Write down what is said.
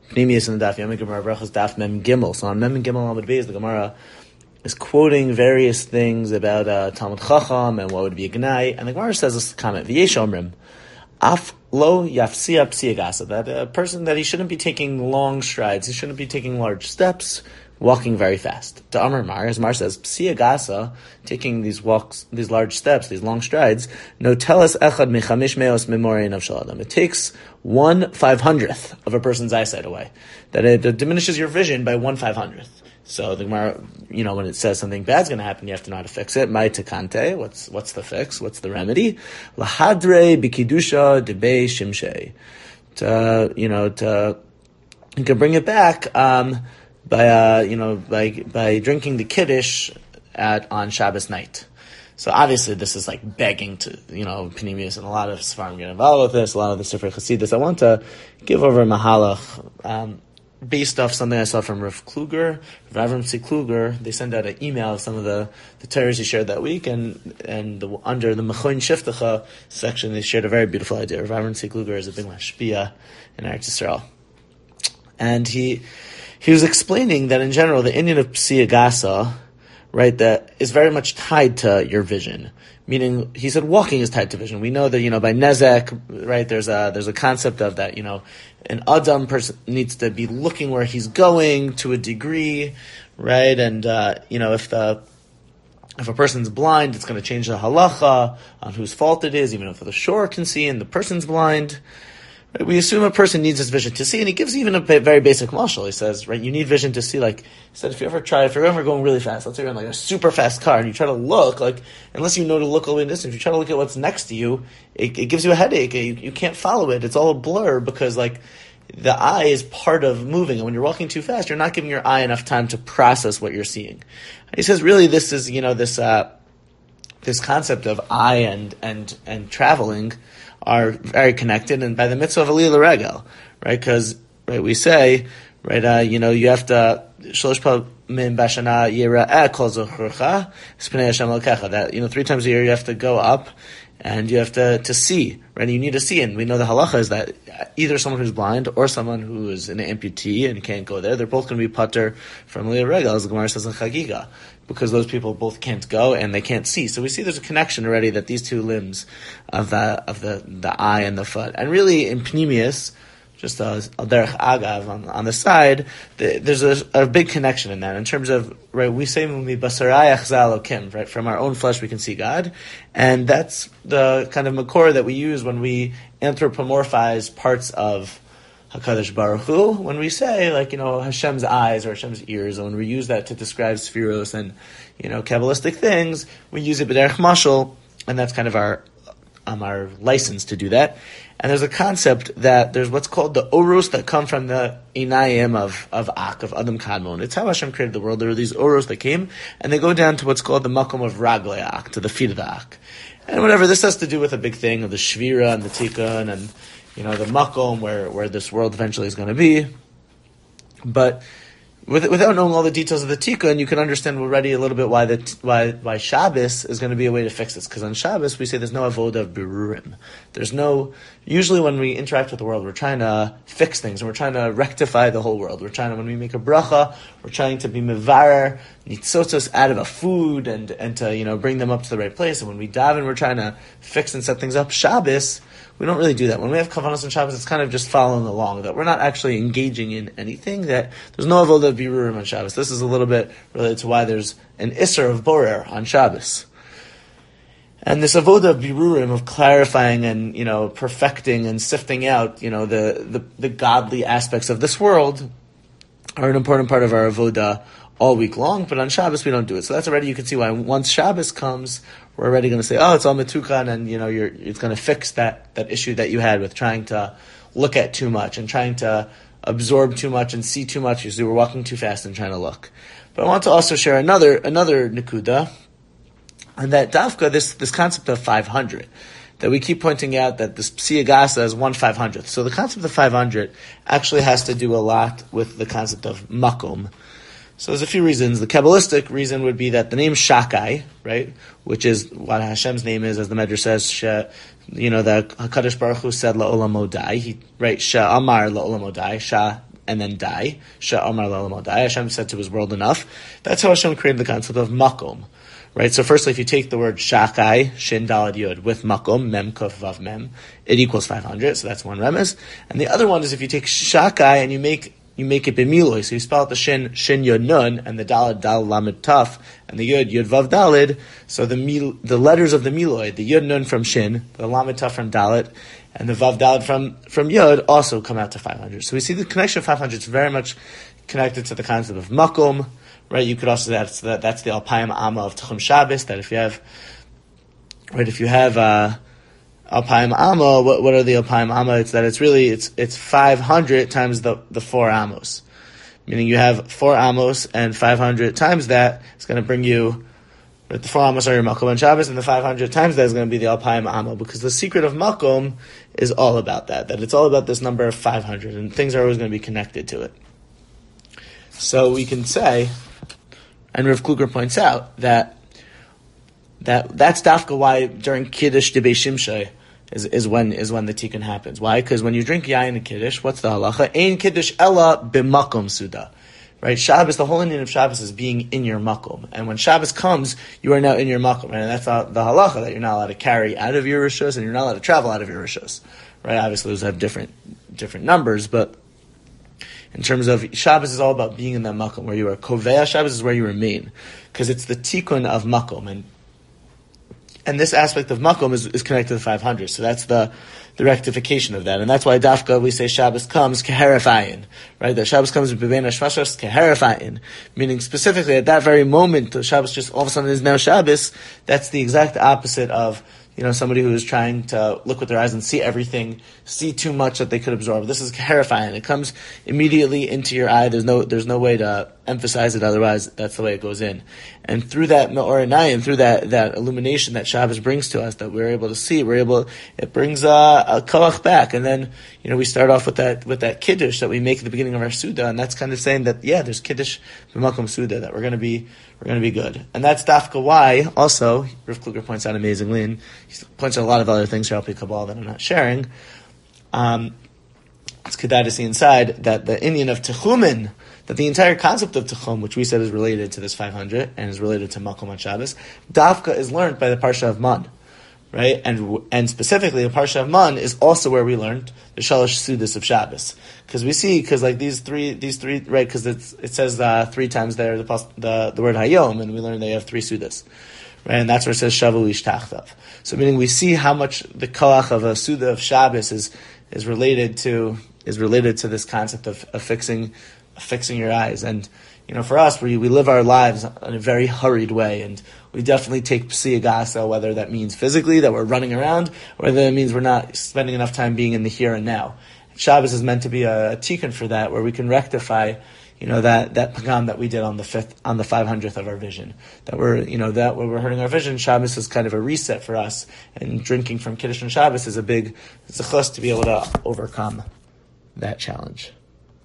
Pneumius in the Daf Yomi Gemara Brachos Daf Mem Gimel. So on Mem Gimel Amud Beis, the Gemara is quoting various things about Talmud Chacham and what would be a Gnai, and the Gemara says this comment: V'yesh omrim, af lo yafsia psia gasa, that a person that he shouldn't be taking long strides, he shouldn't be taking large steps, walking very fast. To Amar Mar, as Mar says, psia gasa, taking these walks, these large steps, these long strides, no telas echad mechamish meos memorin of shaladam. It takes 1/500th of a person's eyesight away. That it diminishes your vision by 1/500th. So the Gemara, when it says something bad's going to happen, you have to know how to fix it. Mai tekante, what's the fix? What's the remedy? Lahadre bikidusha debe shimshei. You can bring it back by drinking the kiddush on Shabbos night. So obviously this is like begging to, Pneumius, and a lot of Sfarim get involved with this, a lot of the Sefer Chasidus. I want to give over a mahalach, based off something I saw from Rav Kluger, Rav Avram C. Kluger. They sent out an email of some of the Torahs he shared that week, and under the Mechoin Shiftacha section, they shared a very beautiful idea. Rav Avram C. Kluger is a big mashpia in Eretz Yisrael. And he was explaining that in general, the Indian of Psia Gasa, right, that is very much tied to your vision. Meaning, he said walking is tied to vision. We know that, by Nezek, right, there's a concept of that, an Adam person needs to be looking where he's going to a degree, right? And, if a person's blind, it's going to change the halacha on whose fault it is, even if the shore can see and the person's blind. Right? We assume a person needs his vision to see, and he gives even a very basic mashal. He says, right, you need vision to see, like, he said, if you're ever going really fast, let's say you're in like a super fast car, and you try to look, like, unless you know to look all the way in distance, if you try to look at what's next to you, it gives you a headache. You can't follow it. It's all a blur because, like, the eye is part of moving, and when you're walking too fast, you're not giving your eye enough time to process what you're seeing. And he says, really, this is, this concept of eye and traveling are very connected, and by the mitzvah of Aliyah L'Regel, right? Because, right, we say, right, you have to, Shalosh Pa'amim Bashana Yira'eh Kol Zochorcha Spnei Hashem Elokecha, that, 3 times a year you have to go up, and you have to see, right? You need to see, and we know the halacha is that either someone who's blind or someone who is an amputee and can't go there, they're both going to be patur from Aliyah L'Regel, as the Gemara says in Chagiga, because those people both can't go and they can't see. So we see there's a connection already that these two limbs of the eye and the foot, and really in Pneumius, just al derech agav on the side, there's a big connection in that in terms of, right, we say right, from our own flesh we can see God, and that's the kind of makor that we use when we anthropomorphize parts of HaKadosh Baruch Hu, when we say, like, Hashem's eyes or Hashem's ears, and when we use that to describe spheros and, Kabbalistic things, we use it b'derech mashal, and that's kind of our license to do that. And there's a concept that there's what's called the oros that come from the inayim of Ak, of Adam Kadmon. It's how Hashem created the world. There are these oros that came, and they go down to what's called the makom of raglei Ak, to the feet of the Ak. And whatever, this has to do with a big thing of the shvira and the tikkun and, the makom where this world eventually is going to be. But without knowing all the details of the tikkun, you can understand already a little bit why Shabbos is going to be a way to fix this. Because on Shabbos we say there's no avoda of birurim. Usually when we interact with the world, we're trying to fix things, and we're trying to rectify the whole world. When we make a bracha, we're trying to be mevarer nitzotzos out of a food and to, bring them up to the right place. And when we daven, we're trying to fix and set things up. Shabbos, we don't really do that. When we have kavanos on Shabbos, it's kind of just following along, that we're not actually engaging in anything, that there's no avodah of birurim on Shabbos. This is a little bit related to why there's an isser of borer on Shabbos. And this avodah of birurim, of clarifying and, perfecting and sifting out, the godly aspects of this world, are an important part of our avodah all week long, but on Shabbos we don't do it. So that's already, you can see why once Shabbos comes, we're already going to say, it's all metukan, and it's going to fix that issue that you had with trying to look at too much and trying to absorb too much and see too much because you were walking too fast and trying to look. But I want to also share another nekuda, and that dafka, this concept of 500, that we keep pointing out that this psia gasa is 1/500th. So the concept of 500 actually has to do a lot with the concept of makom. So there's a few reasons. The Kabbalistic reason would be that the name Shakai, right, which is what Hashem's name is, as the Medrash says, the HaKadosh Baruch Hu said La'olam Odai, right, Sha'amar La'olam Odai, Sha and then die. Sha'amar la'olam die. Hashem said to his world enough. That's how Hashem created the concept of makom. Right, so firstly, if you take the word shakai, shin dalad yud, with makom, mem kuf vav mem, it equals 500, so that's one remez. And the other one is if you take shakai and you make it b'miloi, so you spell out the shin yud nun, and the dalad dal lamed taf, and the yud vav dalid, so the letters of the miloi, the yud nun from shin, the lamed taf from dalid, and the vav dalid from yud also come out to 500. So we see the connection of 500 is very much connected to the concept of makom. Right, you could also that's the Alpayim Amma of Tchum Shabbos. That if you have Alpayim Amma, what are the Alpayim Amma? It's that it's 500 times the 4 Amos, meaning you have 4 Amos and 500 times that is going to bring you. Right, the 4 Amos are your Makom and Shabbos, and the 500 times that is going to be the Alpayim Amma, because the secret of Makom is all about that it's all about this number of 500, and things are always going to be connected to it. So we can say. And Rav Kluger points out that's dafka why during Kiddush Dibei Shimshai is when the tikkun happens. Why? Because when you drink yain and Kiddush, what's the halacha? Ein Kiddush ella b'makom suda. Right? Shabbos, the whole Indian of Shabbos is being in your makom. And when Shabbos comes, you are now in your makom. And that's the halacha, that you're not allowed to carry out of your rishos and you're not allowed to travel out of your rishos. Right? Obviously those have different numbers, but in terms of Shabbos is all about being in that makom where you are. Kovea Shabbos is where you remain, because it's the tikkun of makom, and this aspect of makom is connected to the 500. So that's the rectification of that, and that's why dafka we say Shabbos comes keherafayin, right? That Shabbos comes b'bein hashvashos keherafayin, meaning specifically at that very moment, the Shabbos just all of a sudden is now Shabbos. That's the exact opposite of somebody who is trying to look with their eyes and see everything, see too much that they could absorb. This is terrifying. It comes immediately into your eye. There's no way to emphasize it, otherwise that's the way it goes in. And through that me'or einayim, through that illumination that Shabbos brings to us, that we're able to see, it brings a koach back. And then, we start off with that kiddush that we make at the beginning of our Suda, and that's kind of saying that, there's kiddush b'makom Suda, that we're going to be good. And that's dafka why, also, Rav Kluger points out amazingly, and he points out a lot of other things throughout the Kabbalah that I'm not sharing. It's kedai to see inside that the Indian of Techumin, that the entire concept of Techum, which we said is related to this 500 and is related to Makom on Shabbos, dafka is learned by the Parsha of Man, right? And specifically, the Parsha of Man is also where we learned the Shalosh Sudas of Shabbos, because these three, right? Because it says 3 times there the word Hayom, and we learned they have 3 Sudas. Right, and that's where it says Shavu Ish Tachtav. So meaning we see how much the koach of a Suda of Shabbos is related to this concept of fixing your eyes. And for us, we live our lives in a very hurried way, and we definitely take P'si Agasa, whether that means physically that we're running around, or whether that means we're not spending enough time being in the here and now. Shabbos is meant to be a tikkun for that, where we can rectify that pagam that we did on the 500th of our vision. That when we're hurting our vision, Shabbos is kind of a reset for us, and drinking from Kiddush and Shabbos is it's a chus to be able to overcome that challenge.